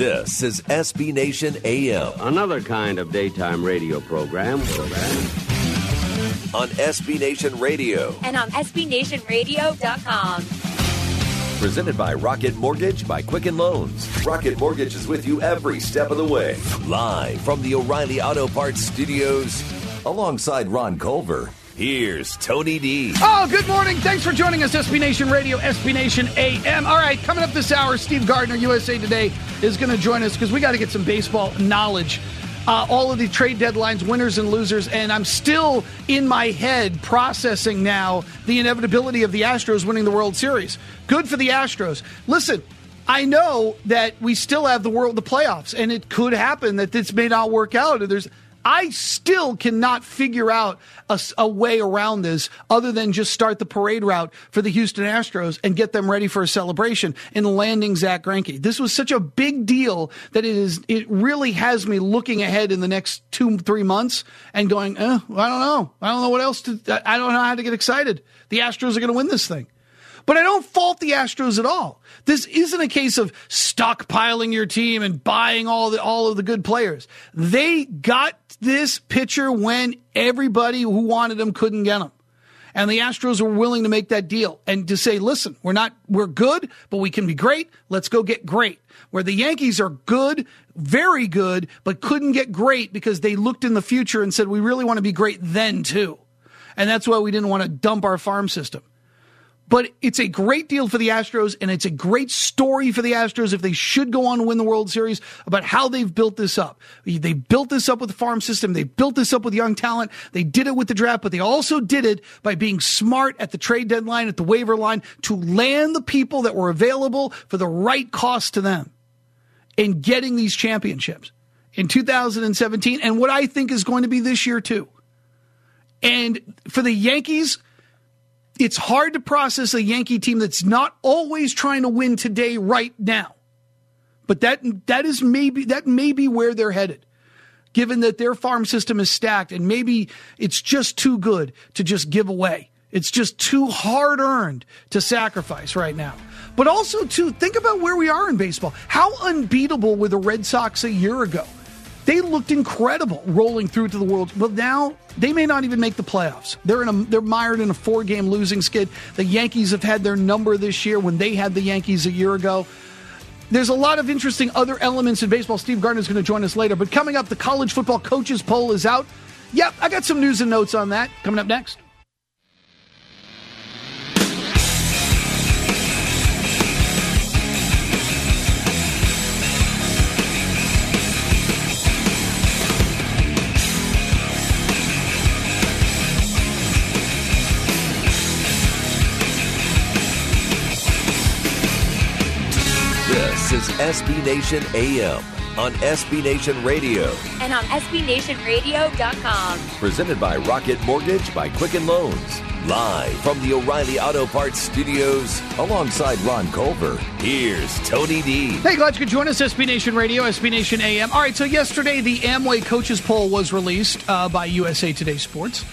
This is SB Nation AM. Another kind of daytime radio program. On SB Nation Radio. And on SBNationRadio.com. Presented by Rocket Mortgage by Quicken Loans. Rocket Mortgage is with you every step of the way. Live from the O'Reilly Auto Parts Studios. Alongside Ron Culver, here's Tony D. Oh, good morning. Thanks for joining us, SB Nation Radio, SB Nation AM. All right, coming up this hour, Steve Gardner, USA Today, is going to join us because we got to get some baseball knowledge. All of the trade deadlines, winners and losers, and I'm still in my head processing now the inevitability of the Astros winning the World Series. Good for the Astros. Listen, I know that we still have the playoffs, and it could happen that this may not work out. I still cannot figure out a way around this other than just start the parade route for the Houston Astros and get them ready for a celebration in landing Zach Greinke. This was such a big deal that it really has me looking ahead in the next 2-3 months and going, I don't know. I don't know what else I don't know how to get excited. The Astros are going to win this thing. But I don't fault the Astros at all. This isn't a case of stockpiling your team and buying all of the good players. They got this pitcher when everybody who wanted him couldn't get him. And the Astros were willing to make that deal and to say, listen, we're good, but we can be great. Let's go get great. Where the Yankees are good, very good, but couldn't get great because they looked in the future and said, we really want to be great then too. And that's why we didn't want to dump our farm system. But it's a great deal for the Astros, and it's a great story for the Astros if they should go on to win the World Series about how they've built this up. They built this up with the farm system. They built this up with young talent. They did it with the draft, but they also did it by being smart at the trade deadline, at the waiver line, to land the people that were available for the right cost to them in getting these championships in 2017 and what I think is going to be this year too. And for the Yankees, it's hard to process a Yankee team that's not always trying to win today, right now. But that may be where they're headed, given that their farm system is stacked and maybe it's just too good to just give away. It's just too hard earned to sacrifice right now. But also, too, think about where we are in baseball. How unbeatable were the Red Sox a year ago? They looked incredible rolling through to the World. But now they may not even make the playoffs. They're mired in a 4-game losing skid. The Yankees have had their number this year when they had the Yankees a year ago. There's a lot of interesting other elements in baseball. Steve Gardner is going to join us later. But coming up, the college football coaches poll is out. Yep, I got some news and notes on that coming up next. This is SB Nation AM on SB Nation Radio. And on SBNationRadio.com. Presented by Rocket Mortgage by Quicken Loans. Live from the O'Reilly Auto Parts Studios alongside Ron Culver. Here's Tony D. Hey, glad you could join us, SB Nation Radio, SB Nation AM. All right, so yesterday the Amway Coaches Poll was released by USA Today Sports.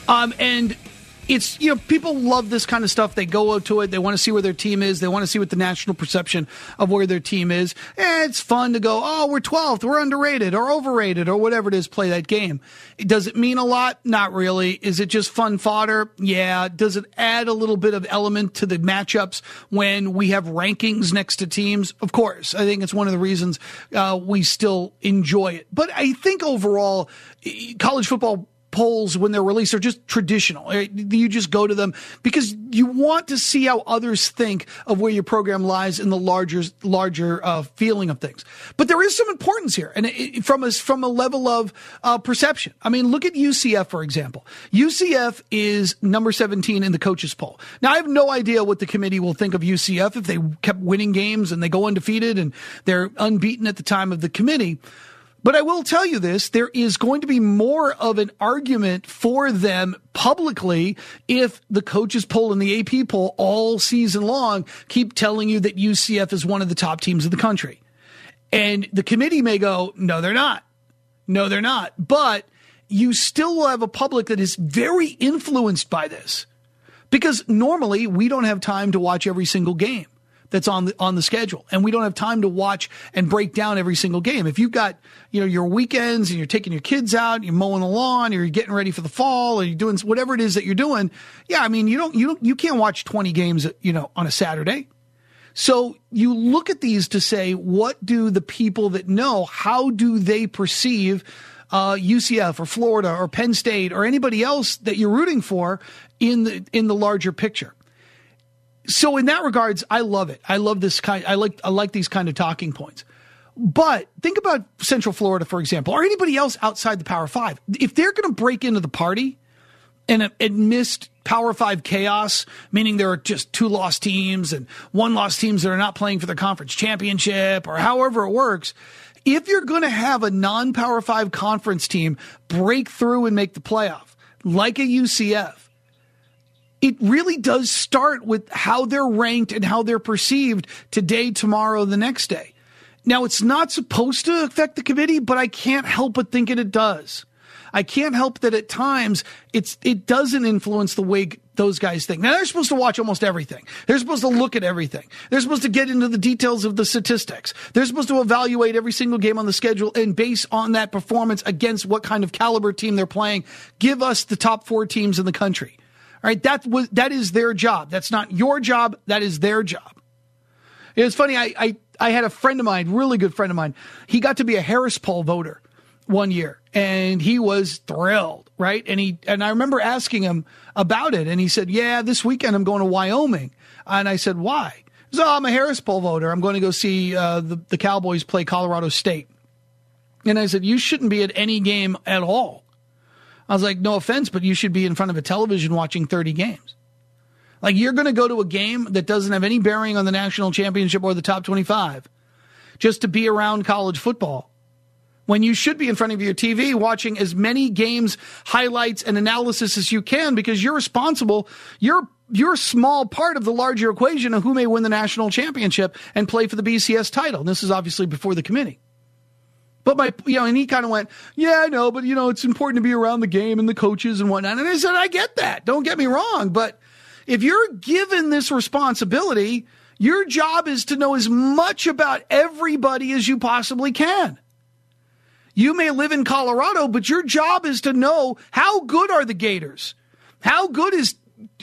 And it's, people love this kind of stuff. They go to it. They want to see where their team is. They want to see what the national perception of where their team is. It's fun to go, we're 12th, we're underrated or overrated or whatever it is, play that game. Does it mean a lot? Not really. Is it just fun fodder? Yeah. Does it add a little bit of element to the matchups when we have rankings next to teams? Of course. I think it's one of the reasons we still enjoy it. But I think overall, college football polls, when they're released, are just traditional. You just go to them because you want to see how others think of where your program lies in the larger feeling of things. But there is some importance here, and from a level of perception. I mean, look at UCF, for example. UCF is number 17 in the coaches poll. Now, I have no idea what the committee will think of UCF if they kept winning games and they go undefeated and they're unbeaten at the time of the committee. But I will tell you this, there is going to be more of an argument for them publicly if the coaches poll and the AP poll all season long keep telling you that UCF is one of the top teams in the country. And the committee may go, no, they're not. No, they're not. But you still will have a public that is very influenced by this. Because normally we don't have time to watch every single game. that's on the schedule. And we don't have time to watch and break down every single game. If you've got, your weekends and you're taking your kids out, you're mowing the lawn, or you're getting ready for the fall, or you're doing whatever it is that you're doing. Yeah. I mean, you can't watch 20 games, on a Saturday. So you look at these to say, what do the people that know, how do they perceive UCF or Florida or Penn State or anybody else that you're rooting for in the larger picture? So in that regards, I love it. I love this kind. I like these kind of talking points. But think about Central Florida, for example, or anybody else outside the Power Five. If they're going to break into the party and amidst Power Five chaos, meaning there are just 2 lost teams and 1 lost teams that are not playing for the conference championship or however it works, if you're going to have a non-Power 5 conference team break through and make the playoff, like a UCF, it really does start with how they're ranked and how they're perceived today, tomorrow, the next day. Now, it's not supposed to affect the committee, but I can't help but thinking it does. I can't help that at times it doesn't influence the way those guys think. Now, they're supposed to watch almost everything. They're supposed to look at everything. They're supposed to get into the details of the statistics. They're supposed to evaluate every single game on the schedule and base on that performance against what kind of caliber team they're playing. Give us the top 4 teams in the country. All right, that is their job. That's not your job. That is their job. It was funny. I had a friend of mine, really good friend of mine. He got to be a Harris poll voter one year, and he was thrilled, right? And I remember asking him about it, and he said, "Yeah, this weekend I'm going to Wyoming." And I said, "Why?" He said, "Oh, I'm a Harris poll voter. I'm going to go see the Cowboys play Colorado State." And I said, "You shouldn't be at any game at all." I was like, "No offense, but you should be in front of a television watching 30 games. Like, you're going to go to a game that doesn't have any bearing on the national championship or the top 25 just to be around college football, when you should be in front of your TV watching as many games, highlights, and analysis as you can, because you're responsible. You're a small part of the larger equation of who may win the national championship and play for the BCS title." And this is obviously before the committee. But and he kind of went, "Yeah, I know, but it's important to be around the game and the coaches and whatnot." And I said, I get that. Don't get me wrong. But if you're given this responsibility, your job is to know as much about everybody as you possibly can. You may live in Colorado, but your job is to know, how good are the Gators? How good is,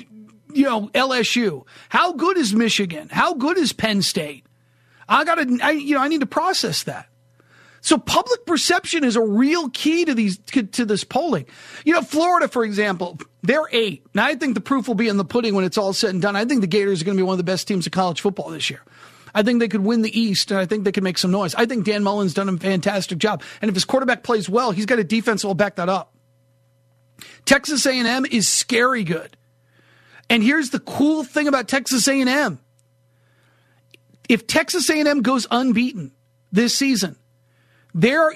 LSU? How good is Michigan? How good is Penn State? I need to process that. So public perception is a real key to this polling. Florida, for example, they're 8. Now, I think the proof will be in the pudding when it's all said and done. I think the Gators are going to be one of the best teams of college football this year. I think they could win the East, and I think they could make some noise. I think Dan Mullen's done a fantastic job. And if his quarterback plays well, he's got a defense that will back that up. Texas A&M is scary good. And here's the cool thing about Texas A&M. If Texas A&M goes unbeaten this season, they will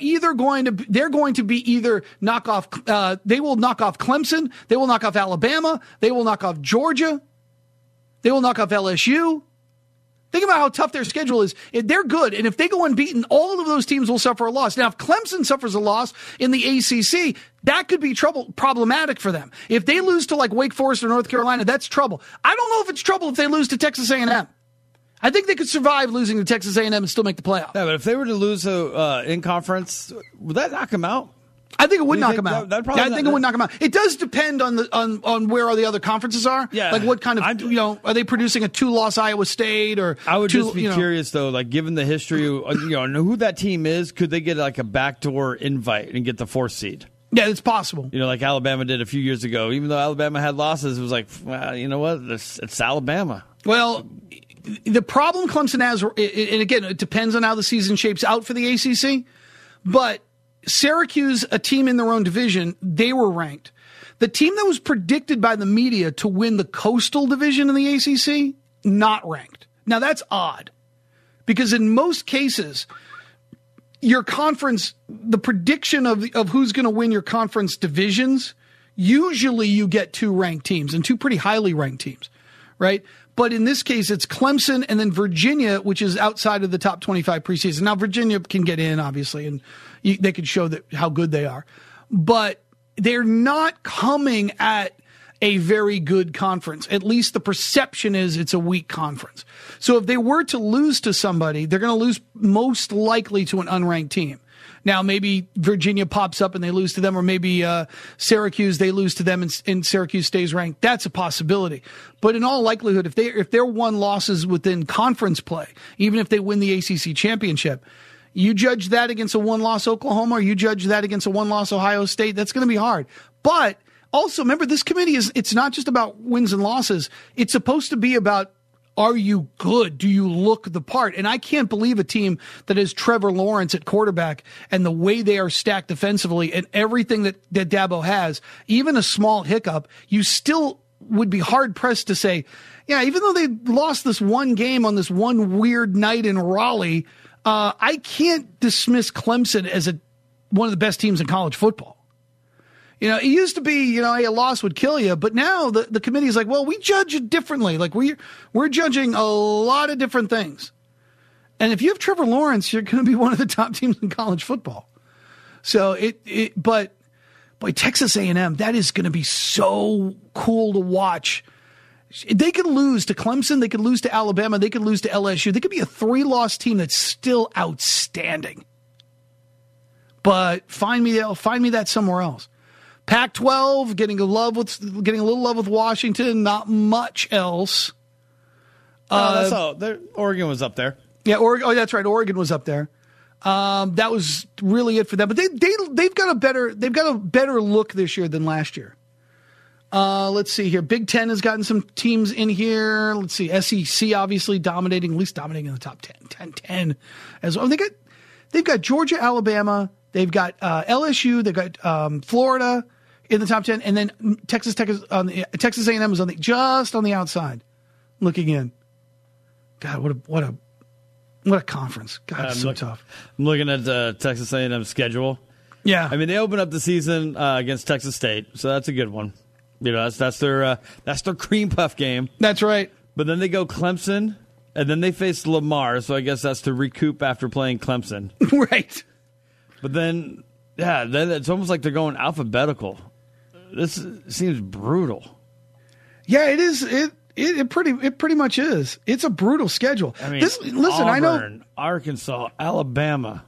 knock off Clemson, they will knock off Alabama, they will knock off Georgia, they will knock off LSU. Think about how tough their schedule is. They're good, and if they go unbeaten, all of those teams will suffer a loss. Now, if Clemson suffers a loss in the ACC, that could be problematic for them. If they lose to Wake Forest or North Carolina, that's trouble. I don't know if it's trouble if they lose to Texas A&M. I think they could survive losing to Texas A&M and still make the playoff. Yeah, but if they were to lose in conference, would that knock them out? I think it would knock them out. I think it would knock them out. It does depend on where all the other conferences are. Yeah. What kind of, are they producing a 2-loss Iowa State or? I would just be curious though, given the history, who that team is, could they get a backdoor invite and get the 4th seed? Yeah, it's possible. Like Alabama did a few years ago. Even though Alabama had losses, it was well, you know what? It's Alabama. Well, the problem Clemson has, and again, it depends on how the season shapes out for the ACC, but Syracuse, a team in their own division, they were ranked. The team that was predicted by the media to win the Coastal Division in the ACC, not ranked. Now, that's odd, because in most cases, your conference, the prediction of who's going to win your conference divisions, usually you get 2 ranked teams and 2 pretty highly ranked teams, right? But in this case, it's Clemson and then Virginia, which is outside of the top 25 preseason. Now, Virginia can get in, obviously, and they can show how good they are. But they're not coming at a very good conference. At least the perception is it's a weak conference. So if they were to lose to somebody, they're going to lose most likely to an unranked team. Now, maybe Virginia pops up and they lose to them, or maybe Syracuse, they lose to them and Syracuse stays ranked. That's a possibility. But in all likelihood, if they're one losses within conference play, even if they win the ACC championship, you judge that against a one-loss Oklahoma, or you judge that against a one-loss Ohio State, that's going to be hard. But also, remember, this committee it's not just about wins and losses. It's supposed to be about, are you good? Do you look the part? And I can't believe a team that has Trevor Lawrence at quarterback and the way they are stacked defensively and everything that Dabo has, even a small hiccup, you still would be hard-pressed to say, yeah, even though they lost this one game on this one weird night in Raleigh, I can't dismiss Clemson as one of the best teams in college football. It used to be, a loss would kill you, but now the committee is like, well, we judge it differently. Like we're judging a lot of different things. And if you have Trevor Lawrence, you're going to be one of the top teams in college football. So but boy, Texas A&M, that is going to be so cool to watch. They could lose to Clemson. They could lose to Alabama. They could lose to LSU. They could be a 3-loss team that's still outstanding. But find me that somewhere else. Pac-12 getting a little love with Washington. Not much else. That's all. Oregon was up there. Yeah, Oregon. Oh, that's right. Oregon was up there. That was really it for them. But they've got a better look this year than last year. Let's see here. Big Ten has gotten some teams in here. Let's see. SEC obviously dominating in the top 10 as well. They've got Georgia, Alabama. They've got LSU. They've got Florida in the top 10, and then Texas A&M is just on the outside, looking in. God, what a conference! God, it's so tough. I'm looking at the Texas A&M schedule. Yeah, I mean they open up the season against Texas State, so that's a good one. That's their cream puff game. That's right. But then they go Clemson, and then they face Lamar. So I guess that's to recoup after playing Clemson. Right. But then it's almost like they're going alphabetical. This seems brutal. Yeah, it is. It pretty much is. It's a brutal schedule. I mean, Auburn, I know Arkansas, Alabama.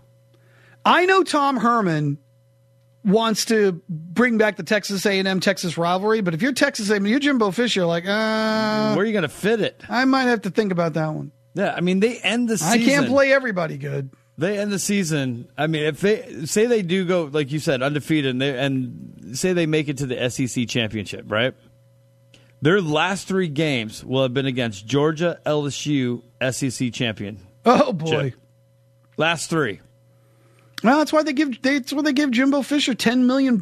I know Tom Herman wants to bring back the Texas A&M Texas rivalry, but if you're Texas A&M, you're Jimbo Fisher, where are you going to fit it? I might have to think about that one. Yeah, I mean they end the season. I can't play everybody good. They end the season. I mean, if they say they do go, like you said, undefeated, and say they make it to the SEC championship, right? Their last 3 games will have been against Georgia, LSU, SEC champion. Oh boy, last 3. Well, that's why they give Jimbo Fisher $10 million.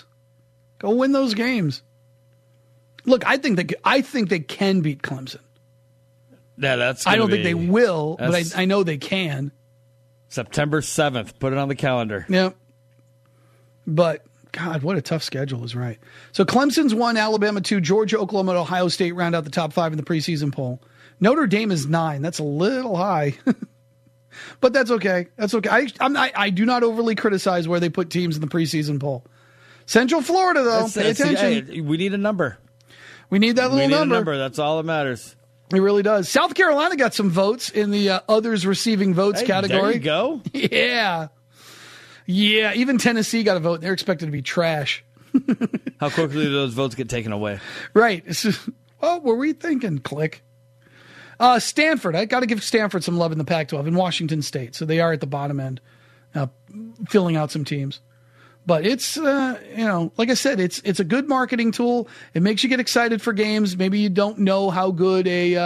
Go win those games. Look, I think they can beat Clemson. Yeah, that's. I don't think they will, but I know they can. September 7th. Put it on the calendar. Yeah. But, God, what a tough schedule is right. So Clemson's 1, Alabama 2, Georgia, Oklahoma, and Ohio State round out the top 5 in the preseason poll. Notre Dame is 9. That's a little high. But that's okay. That's okay. I do not overly criticize where they put teams in the preseason poll. Central Florida, though, pay attention. Hey, we need a number. We need that little number. That's all that matters. It really does. South Carolina got some votes in the others receiving votes category. There you go. Yeah. Yeah, even Tennessee got a vote. They're expected to be trash. How quickly do those votes get taken away? Right. What were we thinking? Click. Stanford. I got to give Stanford some love in the Pac-12 and Washington State. So they are at the bottom end, filling out some teams. But it's, like I said, it's a good marketing tool. It makes you get excited for games. Maybe you don't know how good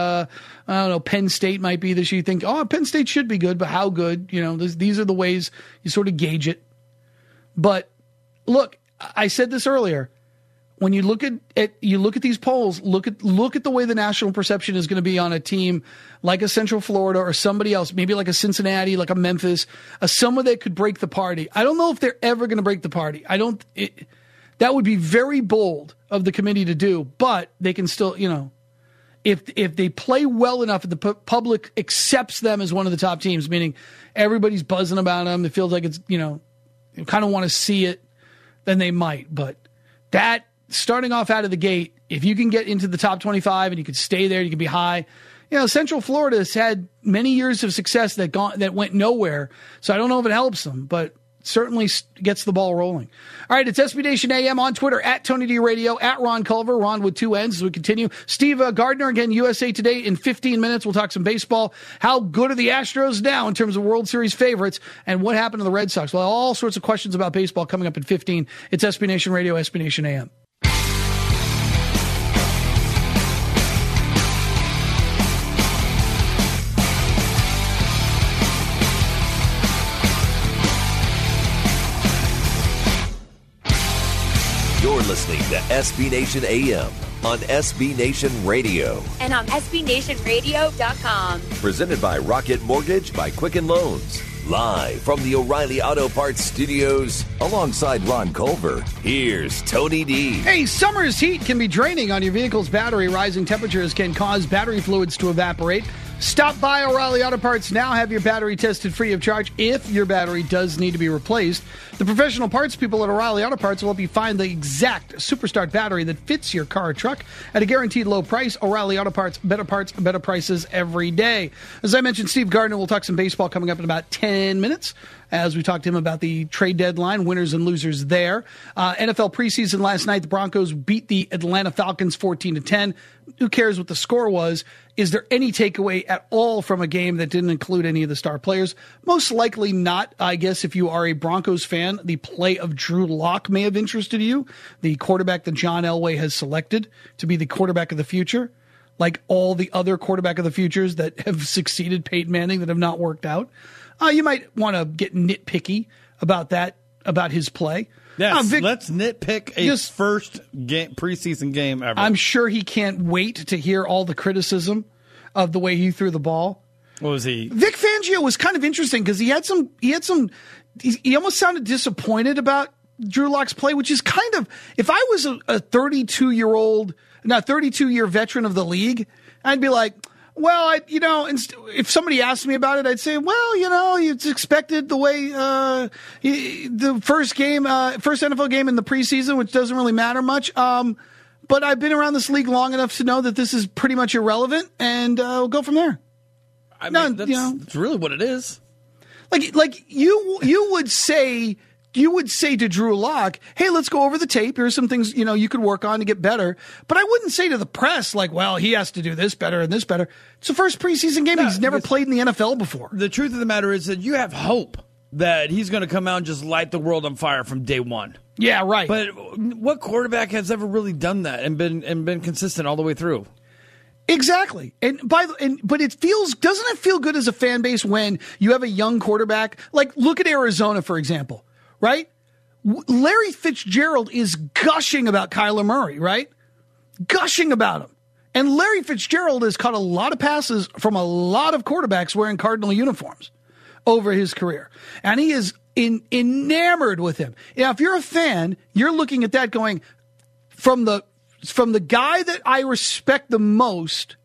Penn State might be this year. You think, Penn State should be good, but how good? These are the ways you sort of gauge it. But look, I said this earlier. When you look at these polls, look at the way the national perception is going to be on a team like a Central Florida or somebody else, maybe like a Cincinnati, like a Memphis, someone that could break the party. I don't know if they're ever going to break the party. That would be very bold of the committee to do, but they can still, if they play well enough and the public accepts them as one of the top teams, meaning everybody's buzzing about them, it feels like it's, you kind of want to see it, then they might. But that starting off out of the gate, if you can get into the top 25 and you can stay there, you can be high. Central Florida has had many years of success that went nowhere. So I don't know if it helps them, but certainly gets the ball rolling. All right, it's SB Nation AM on Twitter, at Tony D Radio, at Ron Culver, Ron with 2 N's as we continue. Steve Gardner, again, USA Today in 15 minutes. We'll talk some baseball. How good are the Astros now in terms of World Series favorites, and what happened to the Red Sox? Well, all sorts of questions about baseball coming up at 15. It's SB Nation Radio, SB Nation AM. You're listening to SB Nation AM on SB Nation Radio. And on SBNationRadio.com. Presented by Rocket Mortgage by Quicken Loans. Live from the O'Reilly Auto Parts Studios, alongside Ron Culver, here's Tony D. Hey, summer's heat can be draining on your vehicle's battery. Rising temperatures can cause battery fluids to evaporate. Stop by O'Reilly Auto Parts now. Have your battery tested free of charge if your battery does need to be replaced. The professional parts people at O'Reilly Auto Parts will help you find the exact Superstart battery that fits your car or truck at a guaranteed low price. O'Reilly Auto Parts, better prices every day. As I mentioned, Steve Gardner will talk some baseball coming up in about 10 minutes as we talk to him about the trade deadline, winners and losers there. NFL preseason last night, the Broncos beat the Atlanta Falcons 14-10. Who cares what the score was? Is there any takeaway at all from a game that didn't include any of the star players? Most likely not. I guess if you are a Broncos fan, the play of Drew Lock may have interested you, the quarterback that John Elway has selected to be the quarterback of the future, like all the other quarterback of the futures that have succeeded Peyton Manning that have not worked out. You might want to get nitpicky about that, about his play. Yes, let's nitpick a first preseason game ever. I'm sure he can't wait to hear all the criticism of the way he threw the ball. What was he? Vic Fangio was kind of interesting because he almost sounded disappointed about Drew Lock's play, which is kind of, if I was a 32-year veteran of the league, I'd be like, well, if somebody asked me about it, I'd say, well, it's expected the way the first NFL game in the preseason, which doesn't really matter much. But I've been around this league long enough to know that this is pretty much irrelevant, and we'll go from there. I mean, that's really what it is. Like you would say. You would say to Drew Lock, hey, let's go over the tape. Here's some things, you could work on to get better. But I wouldn't say to the press, like, well, he has to do this better and this better. It's the first preseason game. He's never played in the NFL before. The truth of the matter is that you have hope that he's going to come out and just light the world on fire from day one. Yeah, right. But what quarterback has ever really done that and been consistent all the way through? Exactly. But doesn't it feel good as a fan base when you have a young quarterback? Like, look at Arizona, for example. Right? Larry Fitzgerald is gushing about Kyler Murray, right? Gushing about him. And Larry Fitzgerald has caught a lot of passes from a lot of quarterbacks wearing Cardinal uniforms over his career. And he is enamored with him. Now, if you're a fan, you're looking at that going, from the guy that I respect the most,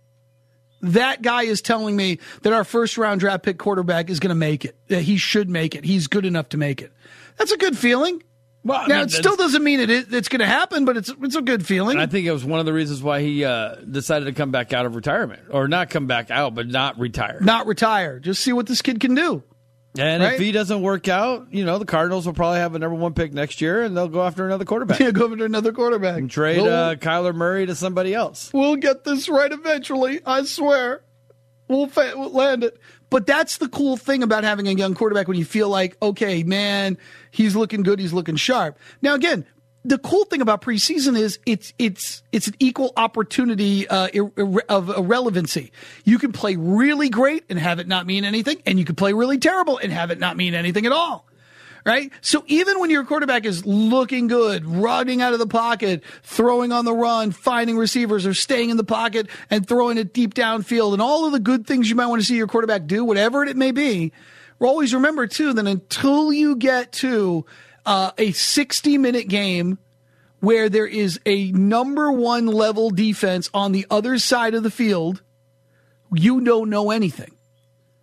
that guy is telling me that our first-round draft pick quarterback is going to make it, that he should make it. He's good enough to make it. That's a good feeling. Well, it still doesn't mean it's going to happen, but it's a good feeling. And I think it was one of the reasons why he decided to come back out of retirement. Or not come back out, but not retire. Not retire. Just see what this kid can do. And if he doesn't work out, the Cardinals will probably have a number 1 pick next year, and they'll go after another quarterback. Yeah, go after another quarterback. And trade Kyler Murray to somebody else. We'll get this right eventually, I swear. We'll land it. But that's the cool thing about having a young quarterback when you feel like, okay, man, he's looking good, he's looking sharp. Now, again, the cool thing about preseason is it's an equal opportunity of irrelevancy. You can play really great and have it not mean anything, and you can play really terrible and have it not mean anything at all. Right? So even when your quarterback is looking good, running out of the pocket, throwing on the run, finding receivers, or staying in the pocket and throwing it deep downfield, and all of the good things you might want to see your quarterback do, whatever it may be, always remember, too, that until you get to a 60-minute game where there is a number 1 level defense on the other side of the field, you don't know anything.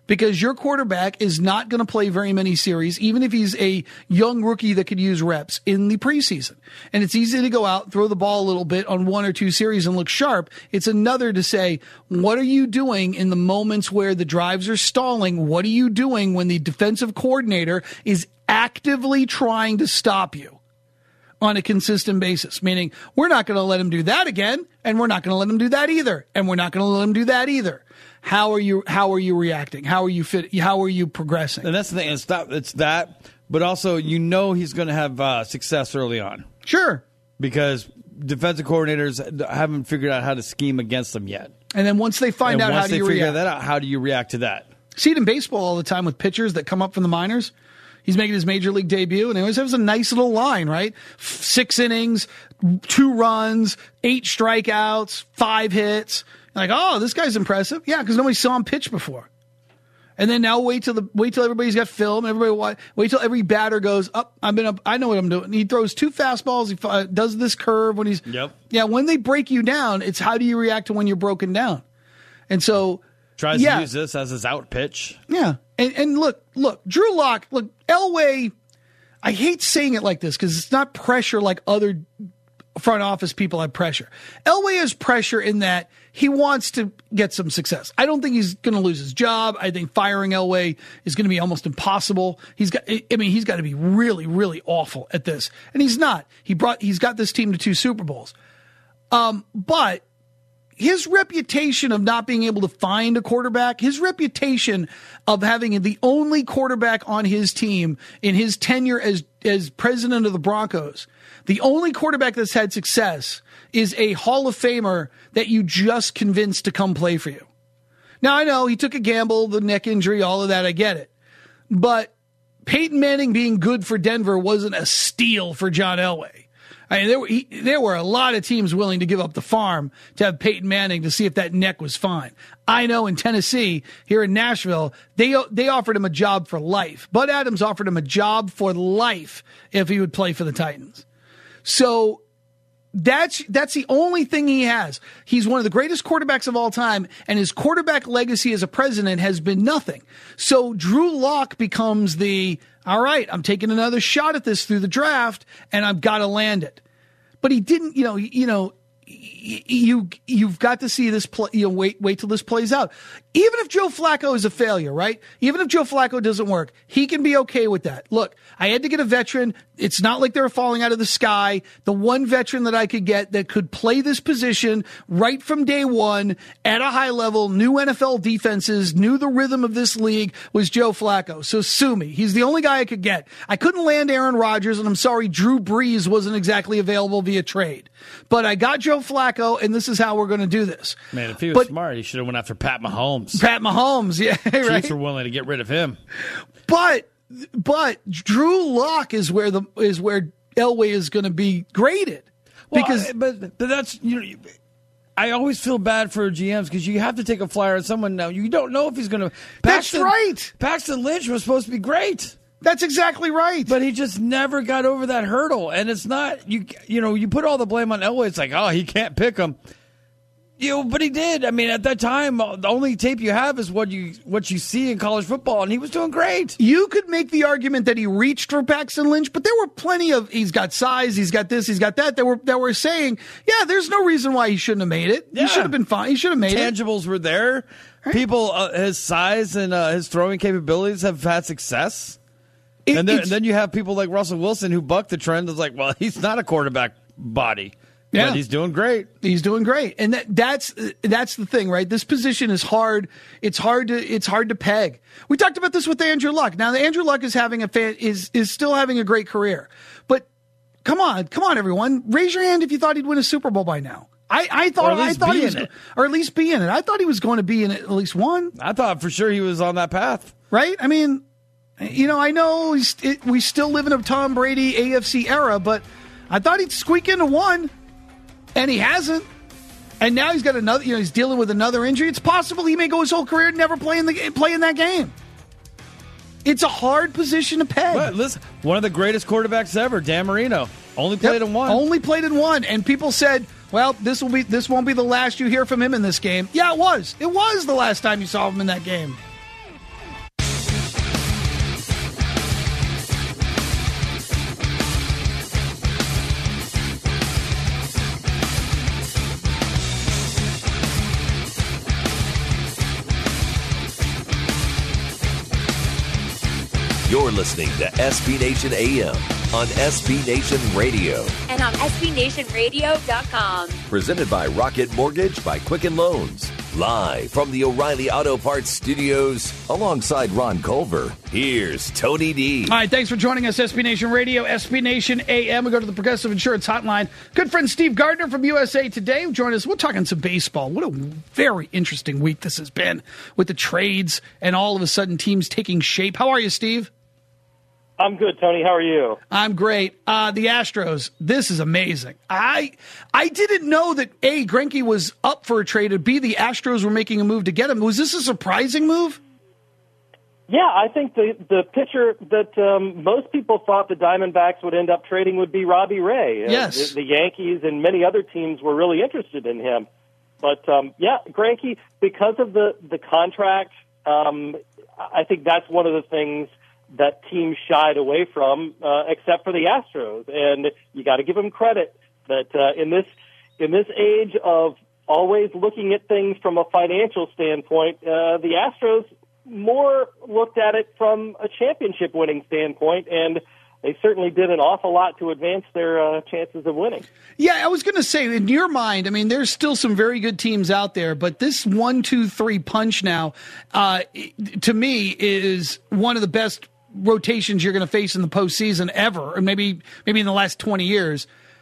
because your quarterback is not going to play very many series, even if he's a young rookie that could use reps in the preseason. And it's easy to go out, throw the ball a little bit on 1 or 2 series and look sharp. It's another to say, what are you doing in the moments where the drives are stalling? What are you doing when the defensive coordinator is actively trying to stop you on a consistent basis? Meaning, we're not going to let him do that again, and we're not going to let him do that either, and we're not going to let him do that either. How are you reacting? How are you How are you progressing? And that's the thing. It's that, but also he's going to have success early on. Sure. Because defensive coordinators haven't figured out how to scheme against them yet. And then once they find out, how do you react? That out, how do you react to that? See it in baseball all the time with pitchers that come up from the minors. He's making his major league debut, and he always has a nice little line, right? 6 innings, 2 runs, 8 strikeouts, 5 hits. Like, oh, this guy's impressive. Yeah, because nobody saw him pitch before. And then now wait till everybody's got film. Everybody wait till every batter goes up. I know what I'm doing. He throws 2 fastballs. He does this curve when he's. Yep. Yeah, when they break you down, it's how do you react to when you're broken down. And so tries to use this as his out pitch. Yeah, and look, Drew Lock, Elway. I hate saying it like this because it's not pressure like other front office people have pressure. Elway has pressure in that he wants to get some success. I don't think he's going to lose his job. I think firing Elway is going to be almost impossible. He's got to be really, really awful at this, and he's not. He's got this team to 2 Super Bowls, but his reputation of not being able to find a quarterback, his reputation of having the only quarterback on his team in his tenure as president of the Broncos, the only quarterback that's had success is a Hall of Famer that you just convinced to come play for you. Now, I know he took a gamble, the neck injury, all of that, I get it. But Peyton Manning being good for Denver wasn't a steal for John Elway. I mean, there were a lot of teams willing to give up the farm to have Peyton Manning to see if that neck was fine. I know in Tennessee, here in Nashville, they offered him a job for life. Bud Adams offered him a job for life if he would play for the Titans. So that's the only thing he has. He's one of the greatest quarterbacks of all time, and his quarterback legacy as a president has been nothing. So Drew Lock becomes all right, I'm taking another shot at this through the draft, and I've got to land it. But he didn't, you've got to see this play, wait till this plays out. Even if Joe Flacco is a failure, right? Even if Joe Flacco doesn't work, he can be okay with that. Look, I had to get a veteran. It's not like they were falling out of the sky. The one veteran that I could get that could play this position right from day one at a high level, knew NFL defenses, knew the rhythm of this league, was Joe Flacco. So sue me. He's the only guy I could get. I couldn't land Aaron Rodgers, and I'm sorry, Drew Brees wasn't exactly available via trade. But I got Joe Flacco, and this is how we're going to do this. Man, if he was smart, he should have went after Pat Mahomes. Pat Mahomes, yeah, right. Chiefs were willing to get rid of him. But Drew Lock is where Elway is going to be graded. Because but that's I always feel bad for GMs because you have to take a flyer on someone now. You don't know if he's going to. That's right. Paxton Lynch was supposed to be great. That's exactly right. But he just never got over that hurdle. And it's not, you put all the blame on Elway. It's like, oh, he can't pick him. But he did. I mean, at that time, the only tape you have is what you see in college football, and he was doing great. You could make the argument that he reached for Paxton Lynch, but there were plenty of, he's got size, he's got this, he's got that, that were saying, yeah, there's no reason why he shouldn't have made it. Yeah. He should have been fine. He should have made Tangibles were there. Right. People, his size and his throwing capabilities have had success. And then you have people like Russell Wilson who bucked the trend. It's like, well, he's not a quarterback body. Yeah. But he's doing great. He's doing great. And that's the thing, right? This position is hard. It's hard to peg. We talked about this with Andrew Luck. Now, Andrew Luck is is still having a great career. But come on, everyone. Raise your hand if you thought he'd win a Super Bowl by now. I thought he was, or at least be in it. I thought he was going to be in it at least one. I thought for sure he was on that path. Right? I mean, I know we still live in a Tom Brady AFC era, but I thought he'd squeak into one. And he hasn't. And now he's got another, he's dealing with another injury. It's possible he may go his whole career and never play in that game. It's a hard position to peg. But listen, one of the greatest quarterbacks ever, Dan Marino, only played in one. Only played in one. And people said, well, this won't be the last you hear from him in this game. Yeah, it was. It was the last time you saw him in that game. You're listening to SB Nation AM on SB Nation Radio. And on SBNationRadio.com. Presented by Rocket Mortgage by Quicken Loans. Live from the O'Reilly Auto Parts Studios alongside Ron Culver. Here's Tony D. All right, thanks for joining us, SB Nation Radio, SB Nation AM. We go to the Progressive Insurance Hotline. Good friend Steve Gardner from USA Today joined us. We're talking some baseball. What a very interesting week this has been with the trades and all of a sudden teams taking shape. How are you, Steve? I'm good, Tony. How are you? I'm great. The Astros, this is amazing. I didn't know that, A, Greinke was up for a trade, and B, the Astros were making a move to get him. Was this a surprising move? Yeah, I think the pitcher that most people thought the Diamondbacks would end up trading would be Robbie Ray. Yes. The Yankees and many other teams were really interested in him. But, Greinke, because of the contract, I think that's one of the things that teams shied away from, except for the Astros. And you got to give them credit that in this age of always looking at things from a financial standpoint, the Astros more looked at it from a championship-winning standpoint, and they certainly did an awful lot to advance their chances of winning. Yeah, I was going to say, in your mind, I mean, there's still some very good teams out there, but this 1-2-3 punch now, to me, is one of the best rotations you're going to face in the postseason ever, or maybe in the last 20 years.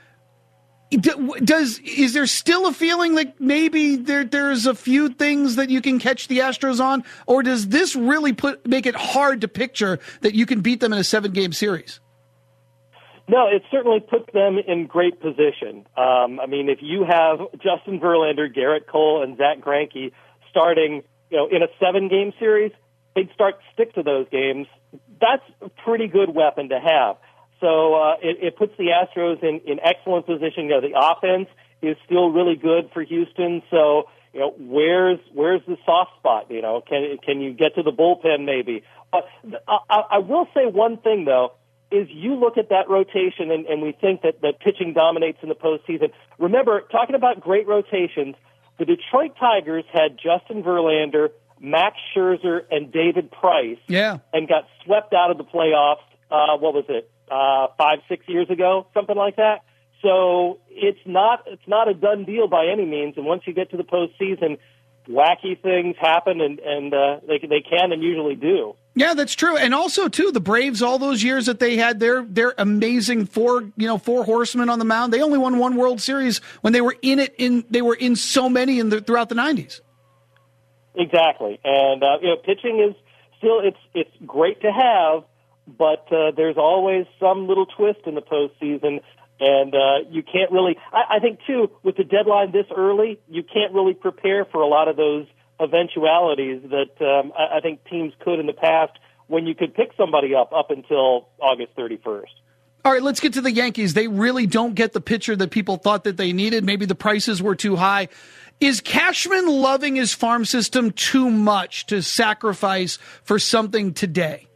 Is there still a feeling like maybe there's a few things that you can catch the Astros on, or does this really make it hard to picture that you can beat them in a 7-game series? No, it certainly puts them in great position. I mean, if you have Justin Verlander, Garrett Cole, and Zach Greinke starting, in a 7-game series, they'd start 6 of those games. That's a pretty good weapon to have. So it puts the Astros in excellent position. The offense is still really good for Houston. So where's the soft spot? Can you get to the bullpen maybe? But I will say one thing though is you look at that rotation and we think that pitching dominates in the postseason. Remember, talking about great rotations, the Detroit Tigers had Justin Verlander, Max Scherzer, and David Price, and got swept out of the playoffs. What was it? 5-6 years ago, something like that. So it's not a done deal by any means. And once you get to the postseason, wacky things happen, and they can and usually do. Yeah, that's true. And also too, the Braves, all those years that they had their amazing four horsemen on the mound, they only won one World Series when they were they were in so many throughout the 90s. Exactly. And pitching is still it's great to have, but there's always some little twist in the postseason, and you can't really. I think too, with the deadline this early, you can't really prepare for a lot of those eventualities that I think teams could in the past when you could pick somebody up until August 31st. All right, let's get to the Yankees. They really don't get the pitcher that people thought that they needed. Maybe the prices were too high. Is Cashman loving his farm system too much to sacrifice for something today?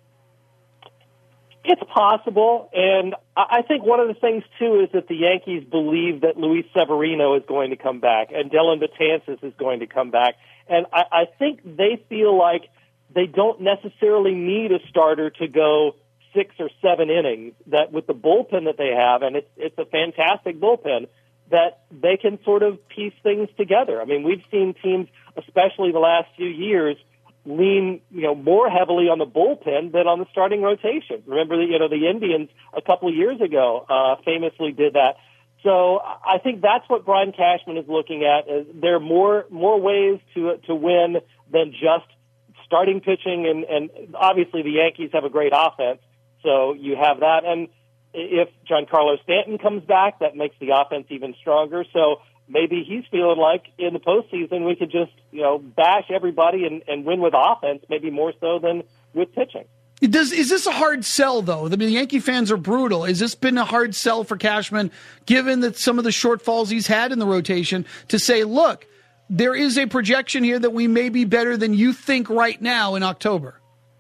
It's possible, and I think one of the things, too, is that the Yankees believe that Luis Severino is going to come back and Dylan Betances is going to come back, and I think they feel like they don't necessarily need a starter to go 6 or 7 innings, that with the bullpen that they have, and it's a fantastic bullpen, that they can sort of piece things together. I mean, we've seen teams, especially the last few years, lean more heavily on the bullpen than on the starting rotation. Remember the Indians a couple of years ago famously did that. So I think that's what Brian Cashman is looking at. There are more ways to win than just starting pitching, and obviously the Yankees have a great offense, so you have that. And if Giancarlo Stanton comes back, that makes the offense even stronger. So maybe he's feeling like in the postseason we could just, bash everybody and win with offense, maybe more so than with pitching. Is this a hard sell, though? I mean, the Yankee fans are brutal. Has this been a hard sell for Cashman, given that some of the shortfalls he's had in the rotation, to say, look, there is a projection here that we may be better than you think right now in October?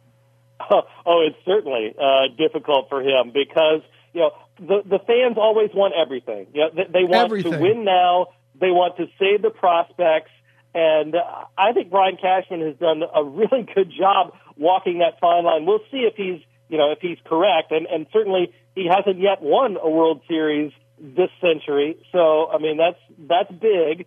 Oh, it's certainly difficult for him because, the fans always want everything. They want everything. To win now. They want to save the prospects. And I think Brian Cashman has done a really good job walking that fine line. We'll see if if he's correct. And certainly he hasn't yet won a World Series this century. So, I mean, that's big.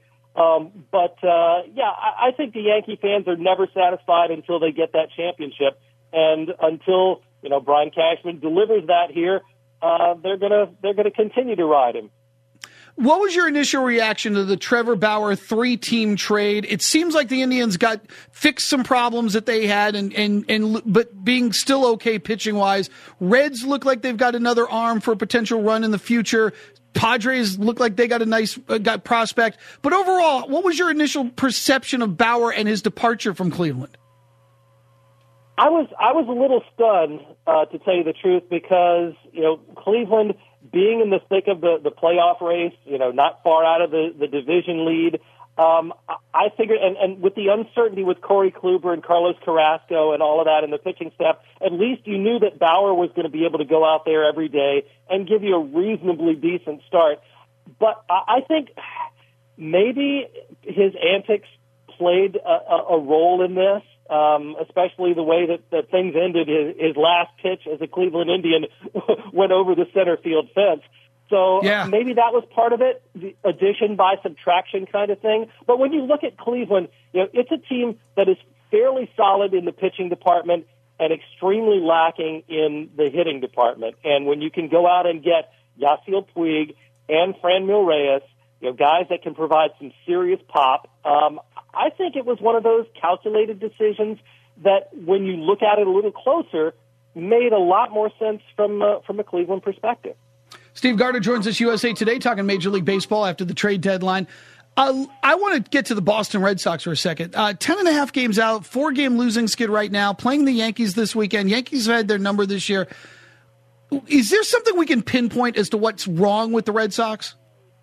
I think the Yankee fans are never satisfied until they get that championship. And until, Brian Cashman delivers that here, they're gonna continue to ride him. What was your initial reaction to the Trevor Bauer 3-team trade? It seems like the Indians fixed some problems that they had, but being still okay pitching wise. Reds look like they've got another arm for a potential run in the future. Padres look like they got a nice got prospect. But overall, what was your initial perception of Bauer and his departure from Cleveland? I was a little stunned, to tell you the truth, because Cleveland, being in the thick of the playoff race, not far out of the division lead, I figured, and with the uncertainty with Corey Kluber and Carlos Carrasco and all of that in the pitching staff, at least you knew that Bauer was going to be able to go out there every day and give you a reasonably decent start. But I think maybe his antics played a role in this. Especially the way that things ended. His last pitch as a Cleveland Indian went over the center field fence. So maybe that was part of it, the addition by subtraction kind of thing. But when you look at Cleveland, it's a team that is fairly solid in the pitching department and extremely lacking in the hitting department. And when you can go out and get Yasiel Puig and Franmil Reyes, guys that can provide some serious pop, I think it was one of those calculated decisions that, when you look at it a little closer, made a lot more sense from a Cleveland perspective. Steve Gardner joins us USA Today, talking Major League Baseball after the trade deadline. I want to get to the Boston Red Sox for a second. 10.5 games out, 4-game losing skid right now, playing the Yankees this weekend. Yankees have had their number this year. Is there something we can pinpoint as to what's wrong with the Red Sox?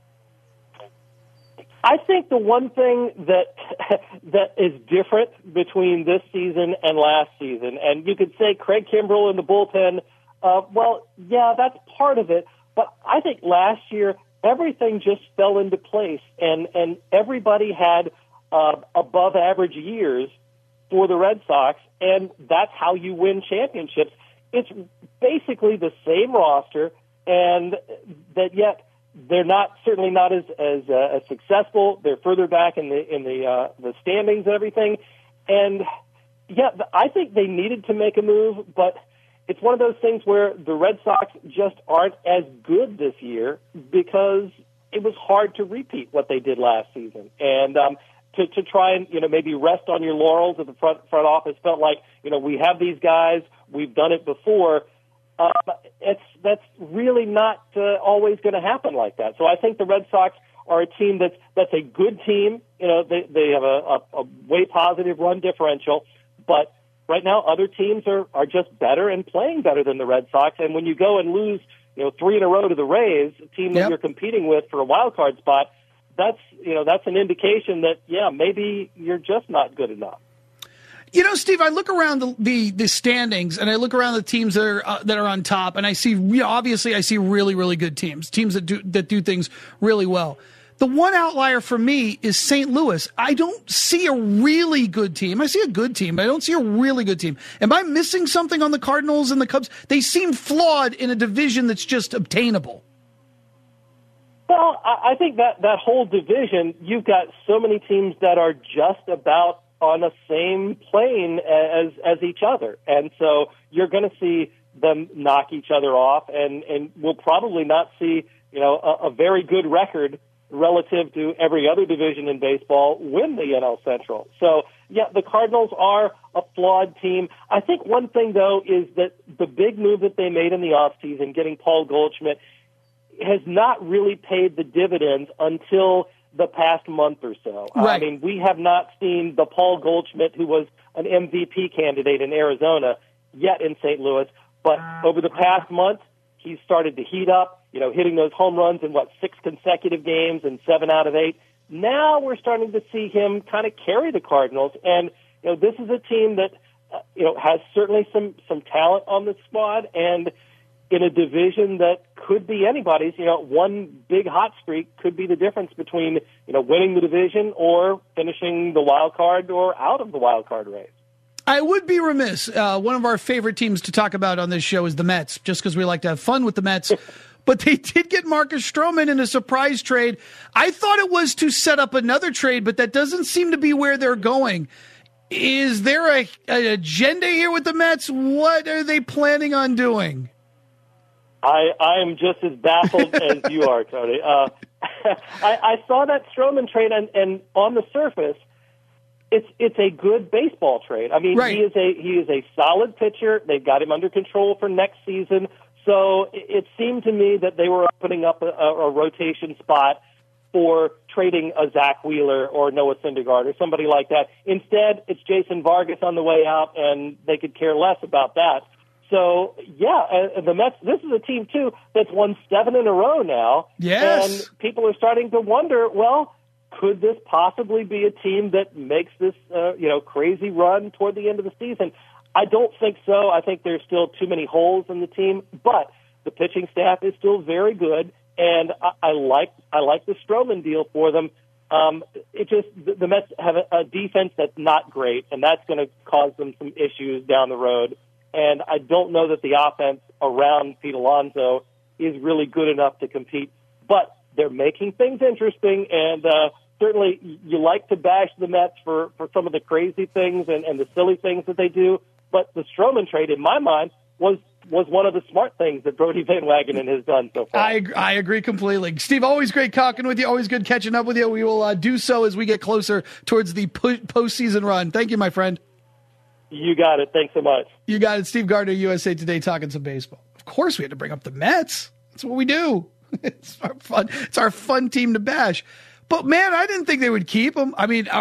I think the one thing that is different between this season and last season, and you could say Craig Kimbrell in the bullpen, that's part of it, but I think last year everything just fell into place, and everybody had above average years for the Red Sox, and that's how you win championships. It's basically the same roster, and that yet they're certainly not as successful. They're further back in the standings and everything. And I think they needed to make a move, but it's one of those things where the Red Sox just aren't as good this year because it was hard to repeat what they did last season. And to try and maybe rest on your laurels at the front office felt like we have these guys, we've done it before. That's really not always going to happen like that. So I think the Red Sox are a team that's a good team. They have a way positive run differential, but right now other teams are just better and playing better than the Red Sox. And when you go and lose 3 in a row to the Rays, a team that you're competing with for a wild card spot, that's an indication that maybe you're just not good enough. Steve, I look around the standings, and I look around the teams that are on top, and I see obviously I see really, really good teams that do things really well. The one outlier for me is St. Louis. I don't see a really good team. I see a good team, but I don't see a really good team. Am I missing something on the Cardinals and the Cubs? They seem flawed in a division that's just obtainable. Well, I think that whole division, you've got so many teams that are just about on the same plane as each other. And so you're going to see them knock each other off, and we'll probably not see, a very good record relative to every other division in baseball win the NL Central. So, the Cardinals are a flawed team. I think one thing, though, is that the big move that they made in the offseason, getting Paul Goldschmidt, has not really paid the dividends until the past month or so. Right. I mean, we have not seen the Paul Goldschmidt who was an MVP candidate in Arizona yet in St. Louis, but over the past month, he's started to heat up, hitting those home runs in 6 consecutive games and 7 out of 8. Now we're starting to see him kind of carry the Cardinals, and this is a team that has certainly some talent on the squad, and in a division that could be anybody's. One big hot streak could be the difference between, winning the division or finishing the wild card or out of the wild card race. I would be remiss. One of our favorite teams to talk about on this show is the Mets, just because we like to have fun with the Mets. But they did get Marcus Stroman in a surprise trade. I thought it was to set up another trade, but that doesn't seem to be where they're going. Is there an agenda here with the Mets? What are they planning on doing? I am just as baffled as you are, Tony. I saw that Stroman trade, and on the surface, it's a good baseball trade. I mean, right. he is a solid pitcher. They've got him under control for next season. So it seemed to me that they were opening up a rotation spot for trading a Zach Wheeler or Noah Syndergaard or somebody like that. Instead, it's Jason Vargas on the way out, and they could care less about that. So, yeah, the Mets, this is a team, too, that's won 7 in a row now. Yes. And people are starting to wonder, well, could this possibly be a team that makes this, crazy run toward the end of the season? I don't think so. I think there's still too many holes in the team, but the pitching staff is still very good, and I like the Stroman deal for them. The Mets have a defense that's not great, and that's going to cause them some issues down the road. And I don't know that the offense around Pete Alonso is really good enough to compete. But they're making things interesting, and certainly you like to bash the Mets for some of the crazy things and the silly things that they do. But the Stroman trade, in my mind, was one of the smart things that Brodie Van Wagenen has done so far. I agree completely. Steve, always great talking with you. Always good catching up with you. We will do so as we get closer towards the postseason run. Thank you, my friend. You got it. Thanks so much. You got it. Steve Gardner, USA Today, talking some baseball. Of course we had to bring up the Mets. That's what we do. It's our fun team to bash. But, man, I didn't think they would keep him. I mean,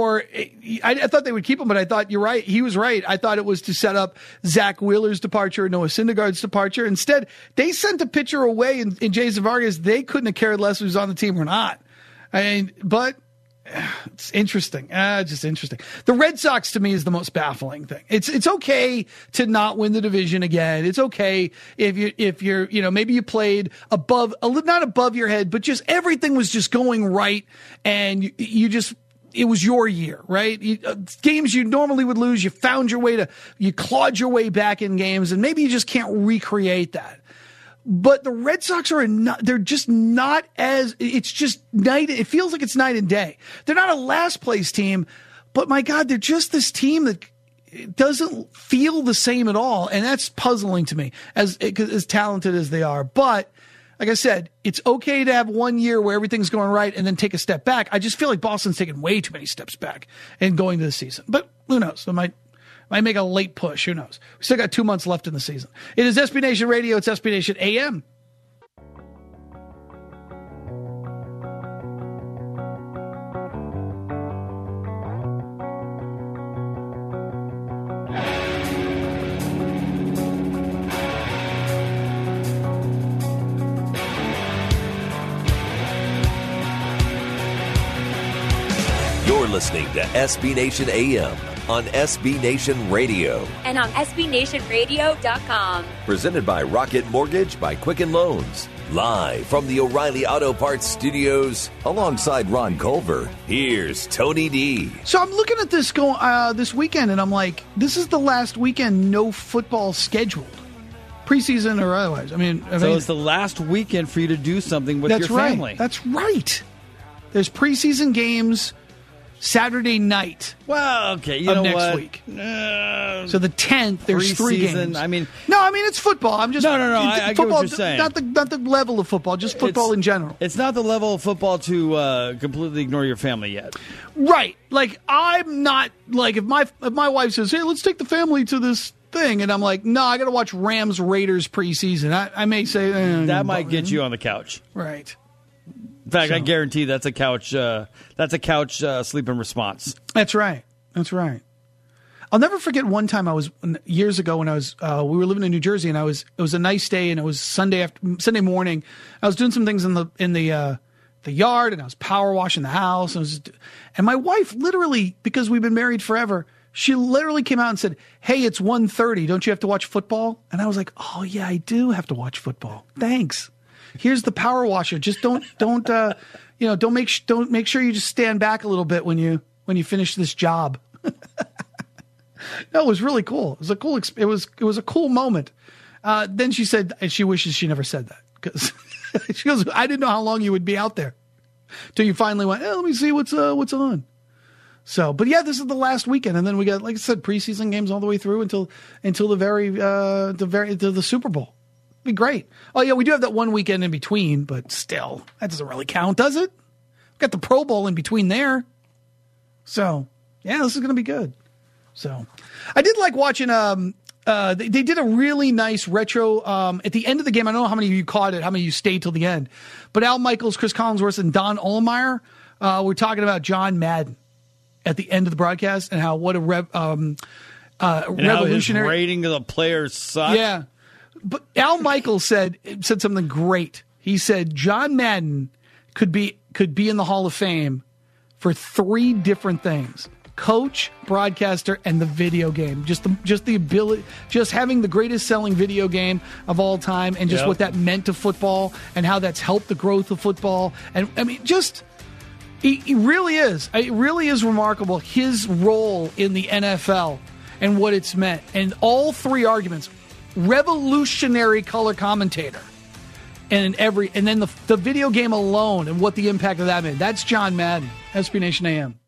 I thought they would keep him, but I thought you're right. He was right. I thought it was to set up Zach Wheeler's departure, Noah Syndergaard's departure. Instead, they sent a pitcher away in Jason Vargas. They couldn't have cared less if he was on the team or not. I mean, but it's interesting. Just interesting. The Red Sox, to me, is the most baffling thing. It's okay to not win the division again. It's okay if you're maybe you played not above your head, but just everything was just going right, and it was your year, right? Games you normally would lose, you clawed your way back in games, and maybe you just can't recreate that. But the Red Sox they're just not it's just it feels like it's night and day. They're not a last place team, but my God, they're just this team that doesn't feel the same at all. And that's puzzling to me as talented as they are. But like I said, it's okay to have 1 year where everything's going right and then take a step back. I just feel like Boston's taken way too many steps back in going to the season, but who knows? They might make a late push. Who knows? We still got 2 months left in the season. It is SB Nation Radio. It's SB Nation AM. You're listening to SB Nation AM on SB Nation Radio. And on SBNationRadio.com. Presented by Rocket Mortgage by Quicken Loans. Live from the O'Reilly Auto Parts Studios, alongside Ron Culver, here's Tony D. So I'm looking at this this weekend, and I'm like, this is the last weekend no football scheduled, preseason or otherwise. I mean, it's the last weekend for you to do something with your family. That's right. There's preseason games Saturday night. Well, okay, you of know next what? week. So the 10th, there's 3 games. I mean, it's football. I'm just no. I get what you're saying. Not the level of football, just football in general. It's not the level of football to completely ignore your family yet. Right. Like I'm not like if my wife says, "Hey, let's take the family to this thing," and I'm like, "No, I got to watch Rams Raiders preseason." I may say that might get you on the couch. Right. In fact, I guarantee that's a couch. Sleeping response. That's right. I'll never forget one time years ago when we were living in New Jersey, and it was a nice day, and it was Sunday morning. I was doing some things in the yard, and I was power washing the house, and my wife literally, because we've been married forever, she literally came out and said, "Hey, it's 1:30. Don't you have to watch football?" And I was like, "Oh yeah, I do have to watch football. Thanks. Here's the power washer. Just don't make sure you just stand back a little bit when you finish this job." No, it was really cool. It was a cool. It was a cool moment. Then she said she wishes she never said that because she goes, I didn't know how long you would be out there till you finally went. Let me see what's on. So, but yeah, this is the last weekend, and then we got, like I said, preseason games all the way through until the Super Bowl. It'd be great. Oh yeah, we do have that one weekend in between, but still, that doesn't really count, does it? We got the Pro Bowl in between there. So yeah, this is going to be good. So I did like watching. They did a really nice retro at the end of the game. I don't know how many of you caught it, how many of you stayed till the end. But Al Michaels, Chris Collinsworth, and Don Ohlmeyer were talking about John Madden at the end of the broadcast and how what a revolutionary how his rating of the players sucked. Yeah, but Al Michaels said something great. He said John Madden could be in the Hall of Fame for 3 different things: coach, broadcaster, and the video game. Just the ability, just having the greatest selling video game of all time, and just what that meant to football and how that's helped the growth of football. And I mean, just he really is. It really is remarkable his role in the NFL and what it's meant. And all 3 arguments: revolutionary color commentator, and then the video game alone and what the impact of that meant. That's John Madden, SB Nation AM.